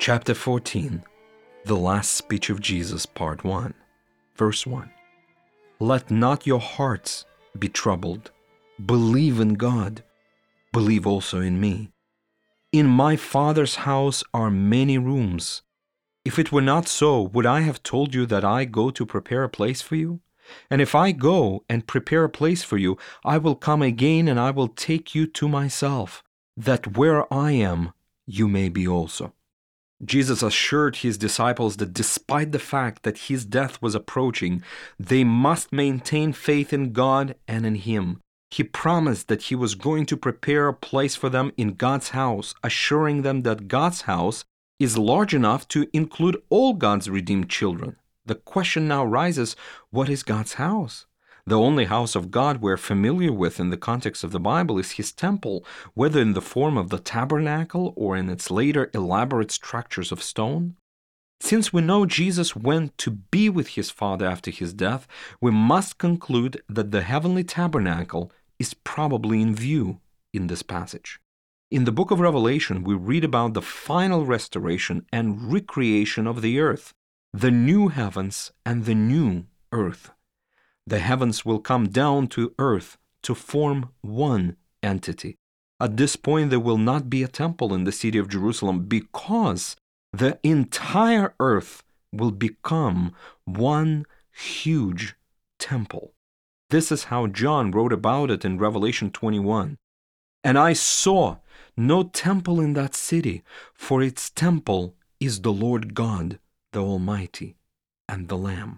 Chapter 14, The Last Speech of Jesus, Part 1, Verse 1. Let not your hearts be troubled. Believe in God. Believe also in me. In my Father's house are many rooms. If it were not so, would I have told you that I go to prepare a place for you? And if I go and prepare a place for you, I will come again and I will take you to myself, that where I am, you may be also. Jesus assured his disciples that despite the fact that his death was approaching, they must maintain faith in God and in him. He promised that he was going to prepare a place for them in God's house, assuring them that God's house is large enough to include all God's redeemed children. The question now rises, what is God's house? The only house of God we're familiar with in the context of the Bible is his temple, whether in the form of the tabernacle or in its later elaborate structures of stone. Since we know Jesus went to be with his Father after his death, we must conclude that the heavenly tabernacle is probably in view in this passage. In the book of Revelation, we read about the final restoration and recreation of the earth, the new heavens and the new earth. The heavens will come down to earth to form one entity. At this point, there will not be a temple in the city of Jerusalem because the entire earth will become one huge temple. This is how John wrote about it in Revelation 21. And I saw no temple in that city, for its temple is the Lord God, the Almighty, and the Lamb.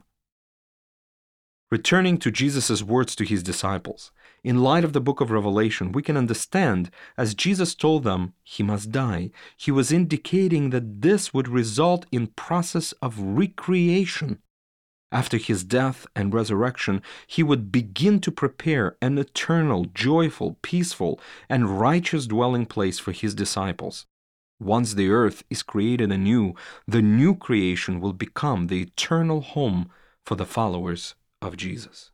Returning to Jesus' words to his disciples, in light of the book of Revelation, we can understand, as Jesus told them he must die, he was indicating that this would result in process of recreation. After his death and resurrection, he would begin to prepare an eternal, joyful, peaceful, and righteous dwelling place for his disciples. Once the earth is created anew, the new creation will become the eternal home for the followers of Jesus.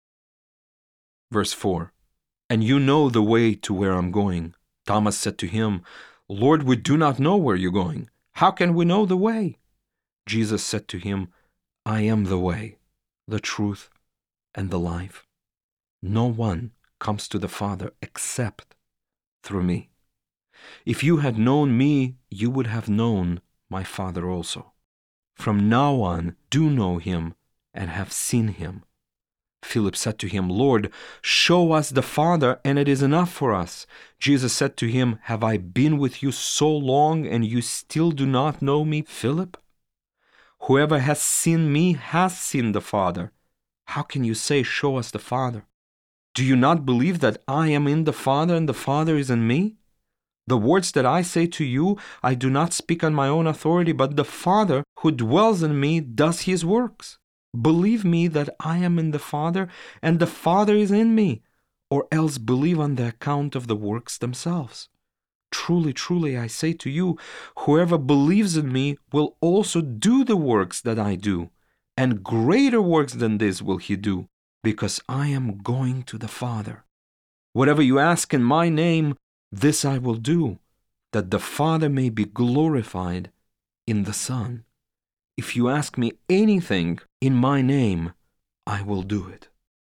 Verse 4. And you know the way to where I'm going. Thomas said to him, Lord, we do not know where you're going. How can we know the way? Jesus said to him, I am the way, the truth, and the life. No one comes to the Father except through me. If you had known me, you would have known my Father also. From now on, do know him and have seen him. Philip said to him, Lord, show us the Father, and it is enough for us. Jesus said to him, Have I been with you so long, and you still do not know me, Philip? Whoever has seen me has seen the Father. How can you say, Show us the Father? Do you not believe that I am in the Father, and the Father is in me? The words that I say to you, I do not speak on my own authority, but the Father who dwells in me does his works. Believe me that I am in the Father, and the Father is in me, or else believe on the account of the works themselves. Truly, truly, I say to you, whoever believes in me will also do the works that I do, and greater works than this will he do, because I am going to the Father. Whatever you ask in my name, this I will do, that the Father may be glorified in the Son. If you ask me anything in my name, I will do it.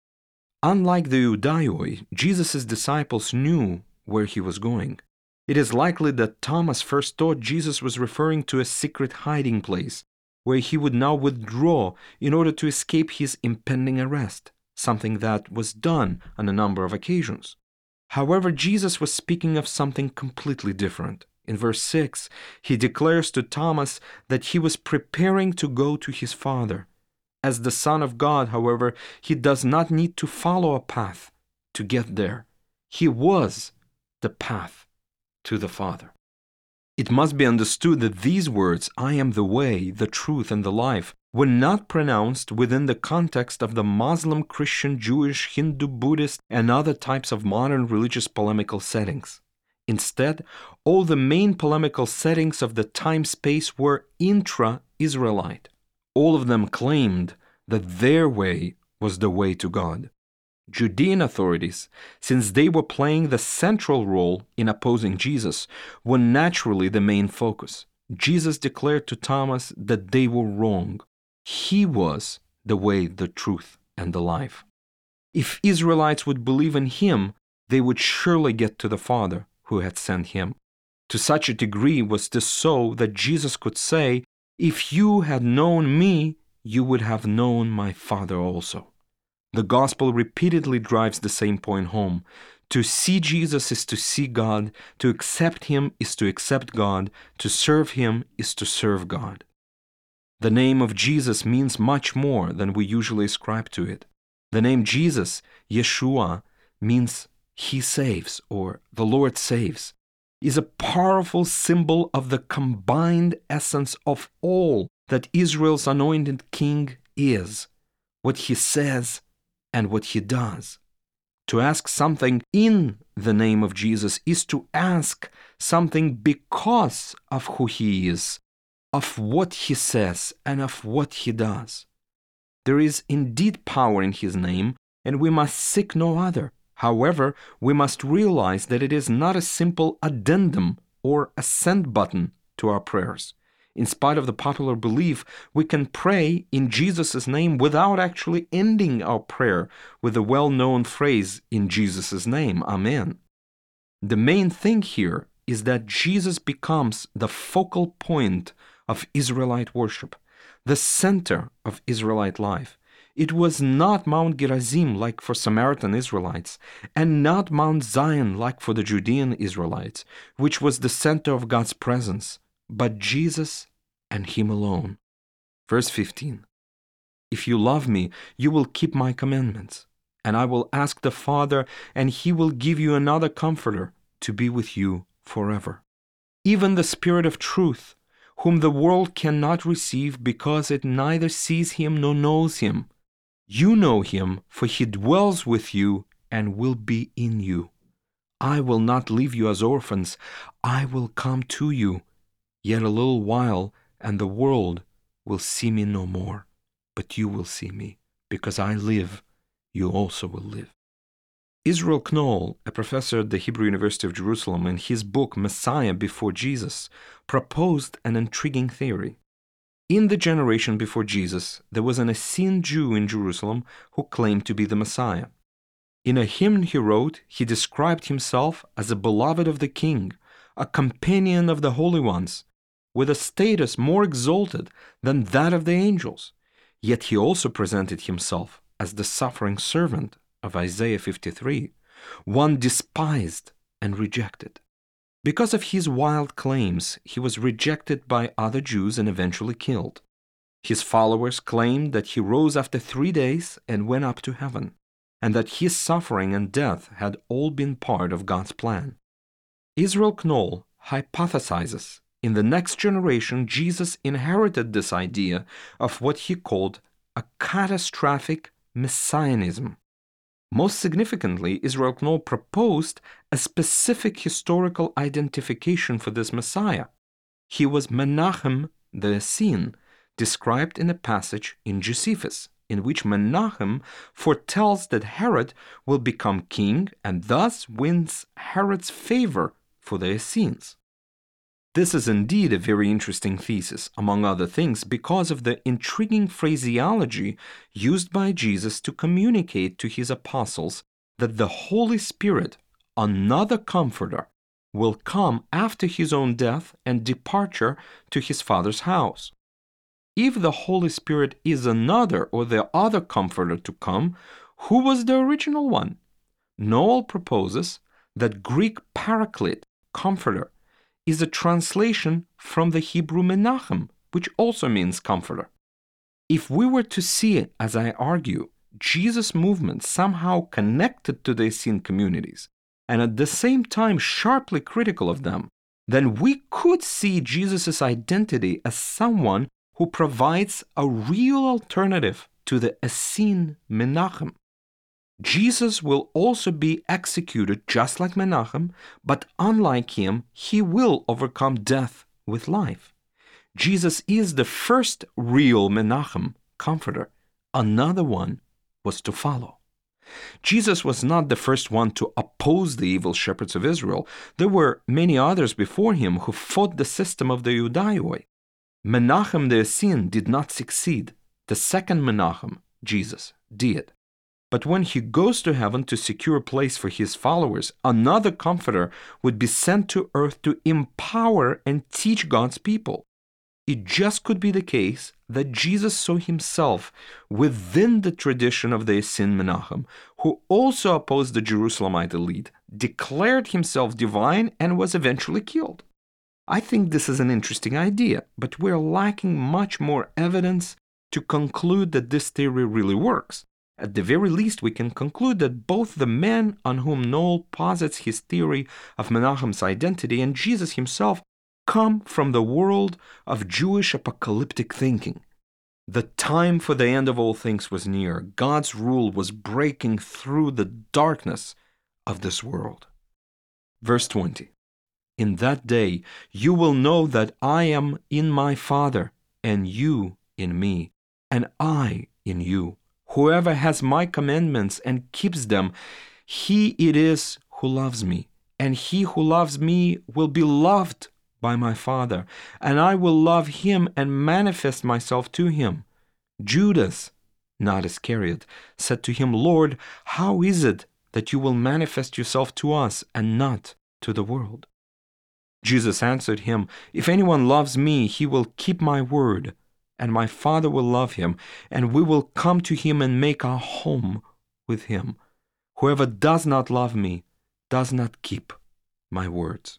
Unlike the Iudaioi, Jesus' disciples knew where he was going. It is likely that Thomas first thought Jesus was referring to a secret hiding place, where he would now withdraw in order to escape his impending arrest, something that was done on a number of occasions. However, Jesus was speaking of something completely different. In verse 6, he declares to Thomas that he was preparing to go to his Father. As the Son of God, however, he does not need to follow a path to get there. He was the path to the Father. It must be understood that these words, I am the way, the truth, and the life, were not pronounced within the context of the Muslim, Christian, Jewish, Hindu, Buddhist, and other types of modern religious polemical settings. Instead, all the main polemical settings of the time-space were intra-Israelite. All of them claimed that their way was the way to God. Judean authorities, since they were playing the central role in opposing Jesus, were naturally the main focus. Jesus declared to Thomas that they were wrong. He was the way, the truth, and the life. If Israelites would believe in him, they would surely get to the Father who had sent him. To such a degree was this so that Jesus could say, "If you had known me, you would have known my Father also." The gospel repeatedly drives the same point home. To see Jesus is to see God. To accept him is to accept God. To serve him is to serve God. The name of Jesus means much more than we usually ascribe to it. The name Jesus, Yeshua, means he saves, or the Lord saves, is a powerful symbol of the combined essence of all that Israel's anointed king is, what he says and what he does. To ask something in the name of Jesus is to ask something because of who he is, of what he says, and of what he does. There is indeed power in his name, and we must seek no other. However, we must realize that it is not a simple addendum or a send button to our prayers. In spite of the popular belief, we can pray in Jesus' name without actually ending our prayer with the well-known phrase, "In Jesus' name, Amen." The main thing here is that Jesus becomes the focal point of Israelite worship, the center of Israelite life. It was not Mount Gerizim like for Samaritan Israelites, and not Mount Zion like for the Judean Israelites, which was the center of God's presence, but Jesus and him alone. Verse 15. If you love me, you will keep my commandments, and I will ask the Father, and he will give you another comforter to be with you forever. Even the Spirit of truth, whom the world cannot receive because it neither sees him nor knows him. You know him, for he dwells with you and will be in you. I will not leave you as orphans. I will come to you. Yet a little while, and the world will see me no more. But you will see me, because I live, you also will live. Israel Knohl, a professor at the Hebrew University of Jerusalem, in his book Messiah Before Jesus, proposed an intriguing theory. In the generation before Jesus, there was an Essene Jew in Jerusalem who claimed to be the Messiah. In a hymn he wrote, he described himself as a beloved of the king, a companion of the holy ones, with a status more exalted than that of the angels. Yet he also presented himself as the suffering servant of Isaiah 53, one despised and rejected. Because of his wild claims, he was rejected by other Jews and eventually killed. His followers claimed that he rose after 3 days and went up to heaven, and that his suffering and death had all been part of God's plan. Israel Knohl hypothesizes in the next generation Jesus inherited this idea of what he called a catastrophic messianism. Most significantly, Israel Knohl proposed a specific historical identification for this Messiah. He was Menachem the Essene, described in a passage in Josephus, in which Menachem foretells that Herod will become king and thus wins Herod's favor for the Essenes. This is indeed a very interesting thesis, among other things, because of the intriguing phraseology used by Jesus to communicate to his apostles that the Holy Spirit, another comforter, will come after his own death and departure to his Father's house. If the Holy Spirit is another or the other comforter to come, who was the original one? Knohl proposes that Greek paraclete, comforter, is a translation from the Hebrew Menachem, which also means comforter. If we were to see, as I argue, Jesus' movement somehow connected to the Essene communities, and at the same time sharply critical of them, then we could see Jesus' identity as someone who provides a real alternative to the Essene Menachem. Jesus will also be executed just like Menachem, but unlike him, he will overcome death with life. Jesus is the first real Menachem, comforter. Another one was to follow. Jesus was not the first one to oppose the evil shepherds of Israel. There were many others before him who fought the system of the Iudaioi. Menachem the Essene did not succeed. The second Menachem, Jesus, did. But when he goes to heaven to secure a place for his followers, another comforter would be sent to earth to empower and teach God's people. It just could be the case that Jesus saw himself within the tradition of the Essene Menachem, who also opposed the Jerusalemite elite, declared himself divine, and was eventually killed. I think this is an interesting idea, but we're lacking much more evidence to conclude that this theory really works. At the very least, we can conclude that both the man on whom Noel posits his theory of Menachem's identity and Jesus himself come from the world of Jewish apocalyptic thinking. The time for the end of all things was near. God's rule was breaking through the darkness of this world. Verse 20. In that day you will know that I am in my Father, and you in me, and I in you. Whoever has my commandments and keeps them, he it is who loves me, and he who loves me will be loved by my Father, and I will love him and manifest myself to him. Judas, not Iscariot, said to him, Lord, how is it that you will manifest yourself to us and not to the world? Jesus answered him, If anyone loves me, he will keep my word, and my Father will love him, and we will come to him and make our home with him. Whoever does not love me does not keep my words.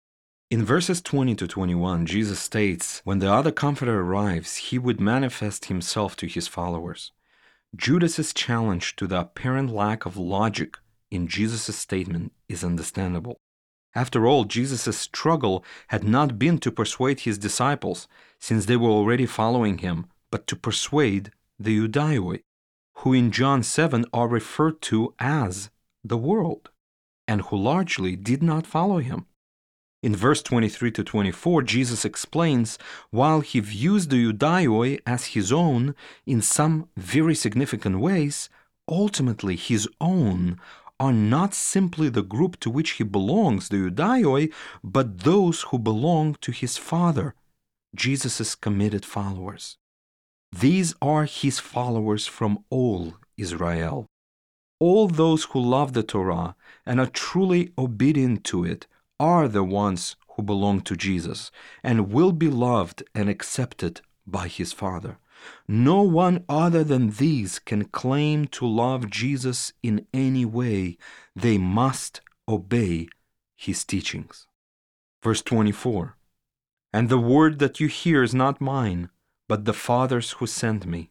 In verses 20 to 21, Jesus states, when the other Comforter arrives, he would manifest himself to his followers. Judas's challenge to the apparent lack of logic in Jesus' statement is understandable. After all, Jesus' struggle had not been to persuade his disciples, since they were already following him, but to persuade the Iudaioi, who in John 7 are referred to as the world, and who largely did not follow him. In verse 23 to 24, Jesus explains, while he views the Iudaioi as his own in some very significant ways, ultimately his own are not simply the group to which he belongs, the Iudaioi, but those who belong to his Father, Jesus' committed followers. These are his followers from all Israel. All those who love the Torah and are truly obedient to it are the ones who belong to Jesus and will be loved and accepted by his Father. No one other than these can claim to love Jesus in any way. They must obey his teachings. Verse 24, And the word that you hear is not mine, but the Father's who sent me.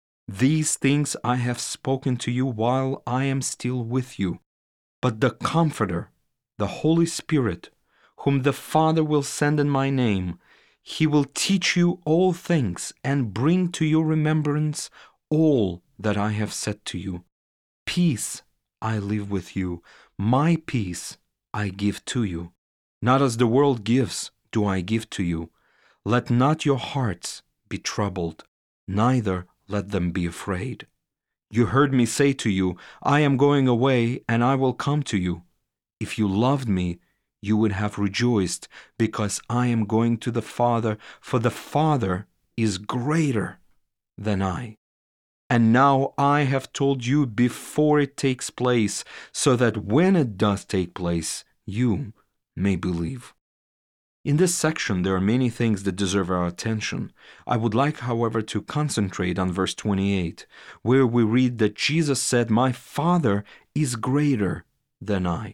These things I have spoken to you while I am still with you. But the Comforter, the Holy Spirit, whom the Father will send in my name, he will teach you all things and bring to your remembrance all that I have said to you. Peace I leave with you, my peace I give to you. Not as the world gives do I give to you. Let not your hearts be troubled, neither let them be afraid. You heard me say to you, I am going away, and I will come to you. If you loved me, you would have rejoiced, because I am going to the Father, for the Father is greater than I. And now I have told you before it takes place, so that when it does take place, you may believe. In this section, there are many things that deserve our attention. I would like, however, to concentrate on verse 28, where we read that Jesus said, My Father is greater than I.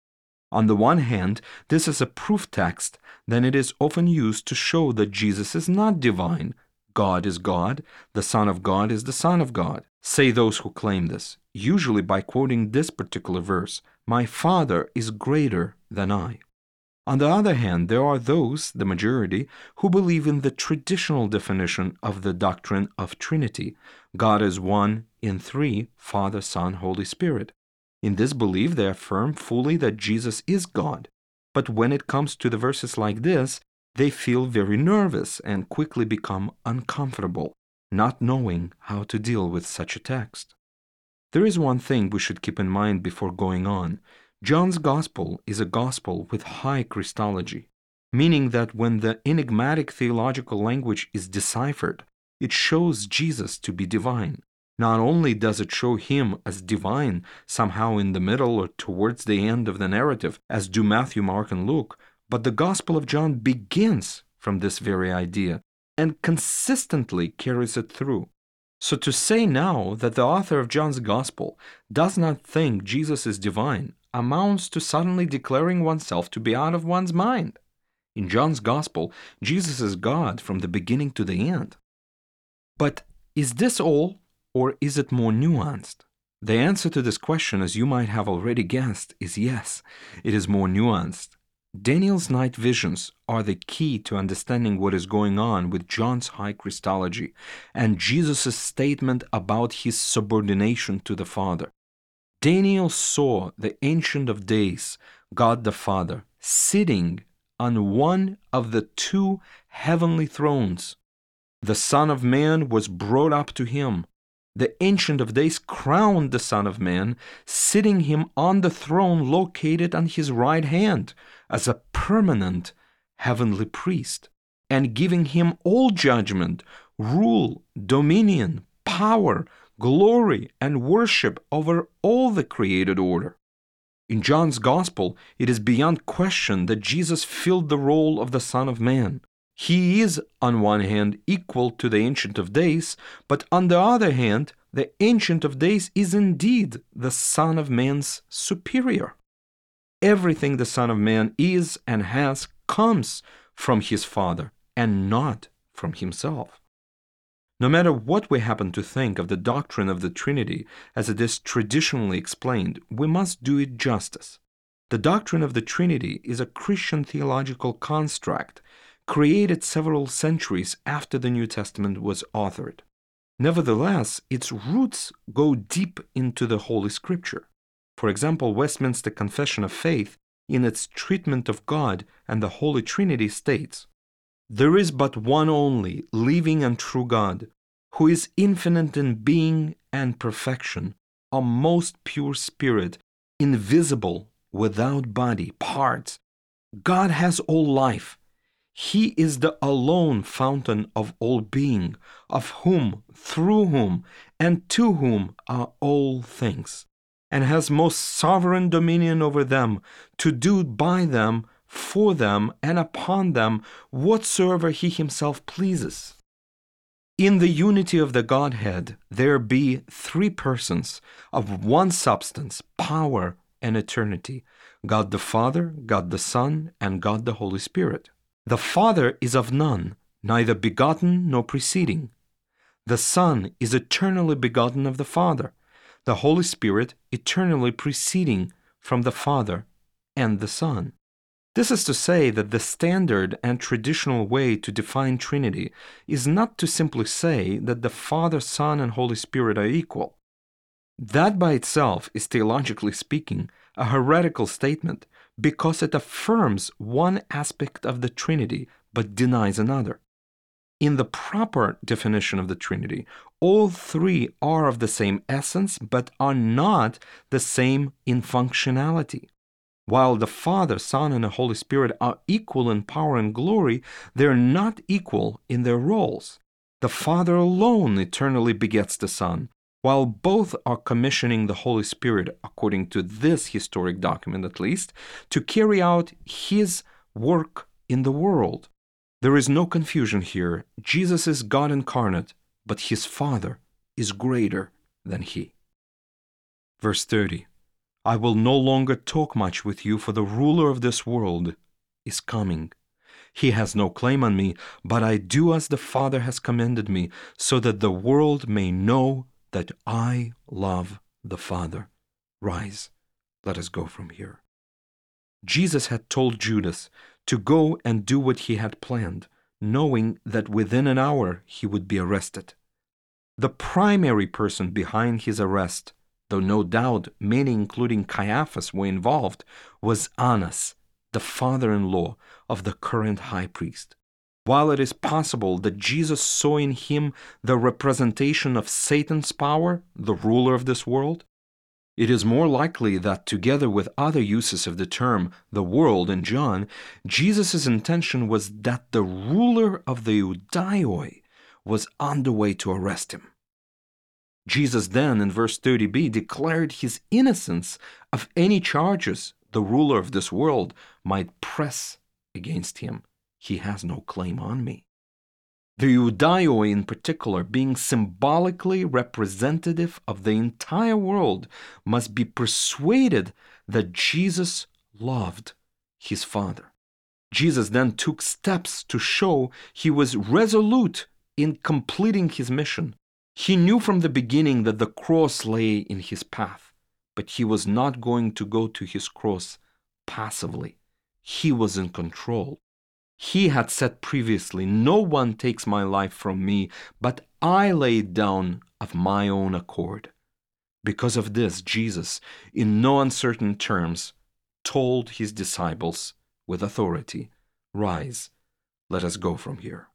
On the one hand, this is a proof text that it is often used to show that Jesus is not divine. God is God, the Son of God is the Son of God, say those who claim this, usually by quoting this particular verse, My Father is greater than I. On the other hand, there are those, the majority, who believe in the traditional definition of the doctrine of Trinity. God is one in three, Father, Son, Holy Spirit. In this belief, they affirm fully that Jesus is God. But when it comes to the verses like this, they feel very nervous and quickly become uncomfortable, not knowing how to deal with such a text. There is one thing we should keep in mind before going on. John's Gospel is a gospel with high Christology, meaning that when the enigmatic theological language is deciphered, it shows Jesus to be divine. Not only does it show him as divine somehow in the middle or towards the end of the narrative, as do Matthew, Mark, and Luke, but the Gospel of John begins from this very idea and consistently carries it through. So to say now that the author of John's Gospel does not think Jesus is divine amounts to suddenly declaring oneself to be out of one's mind. In John's Gospel, Jesus is God from the beginning to the end. But is this all, or is it more nuanced? The answer to this question, as you might have already guessed, is yes, it is more nuanced. Daniel's night visions are the key to understanding what is going on with John's high Christology and Jesus' statement about his subordination to the Father. Daniel saw the Ancient of Days, God the Father, sitting on one of the two heavenly thrones. The Son of Man was brought up to him. The Ancient of Days crowned the Son of Man, sitting him on the throne located on his right hand as a permanent heavenly priest, and giving him all judgment, rule, dominion, power, glory, and worship over all the created order. In John's Gospel, it is beyond question that Jesus filled the role of the Son of Man. He is, on one hand, equal to the Ancient of Days, but on the other hand, the Ancient of Days is indeed the Son of Man's superior. Everything the Son of Man is and has comes from his Father and not from himself. No matter what we happen to think of the doctrine of the Trinity as it is traditionally explained, we must do it justice. The doctrine of the Trinity is a Christian theological construct created several centuries after the New Testament was authored. Nevertheless, its roots go deep into the Holy Scripture. For example, Westminster Confession of Faith, in its treatment of God and the Holy Trinity, states, "There is but one only, living and true God, who is infinite in being and perfection, a most pure spirit, invisible, without body, parts. God has all life. He is the alone fountain of all being, of whom, through whom, and to whom are all things, and has most sovereign dominion over them, to do by them, for them, and upon them whatsoever he himself pleases." In the unity of the Godhead, there be three persons of one substance, power, and eternity: God the Father, God the Son, and God the Holy Spirit. The Father is of none, neither begotten nor preceding. The Son is eternally begotten of the Father, the Holy Spirit eternally proceeding from the Father and the Son. This is to say that the standard and traditional way to define Trinity is not to simply say that the Father, Son, and Holy Spirit are equal. That by itself is, theologically speaking, a heretical statement, because it affirms one aspect of the Trinity but denies another. In the proper definition of the Trinity, all three are of the same essence but are not the same in functionality. While the Father, Son, and the Holy Spirit are equal in power and glory, they are not equal in their roles. The Father alone eternally begets the Son, while both are commissioning the Holy Spirit, according to this historic document at least, to carry out His work in the world. There is no confusion here. Jesus is God incarnate, but His Father is greater than He. Verse 30. I will no longer talk much with you, for the ruler of this world is coming. He has no claim on me, but I do as the Father has commanded me, so that the world may know that I love the Father. Rise, let us go from here. Jesus had told Judas to go and do what he had planned, knowing that within an hour he would be arrested. The primary person behind his arrest, though no doubt many, including Caiaphas, were involved, was Annas, the father-in-law of the current high priest. While it is possible that Jesus saw in him the representation of Satan's power, the ruler of this world, it is more likely that, together with other uses of the term the world in John, Jesus' intention was that the ruler of the Iudaioi was on the way to arrest him. Jesus then, in verse 30b, declared his innocence of any charges the ruler of this world might press against him. He has no claim on me. The Iudaioi in particular, being symbolically representative of the entire world, must be persuaded that Jesus loved his Father. Jesus then took steps to show he was resolute in completing his mission. He knew from the beginning that the cross lay in his path, but he was not going to go to his cross passively. He was in control. He had said previously, "No one takes my life from me, but I lay it down of my own accord." Because of this, Jesus, in no uncertain terms, told his disciples with authority, "Rise, let us go from here."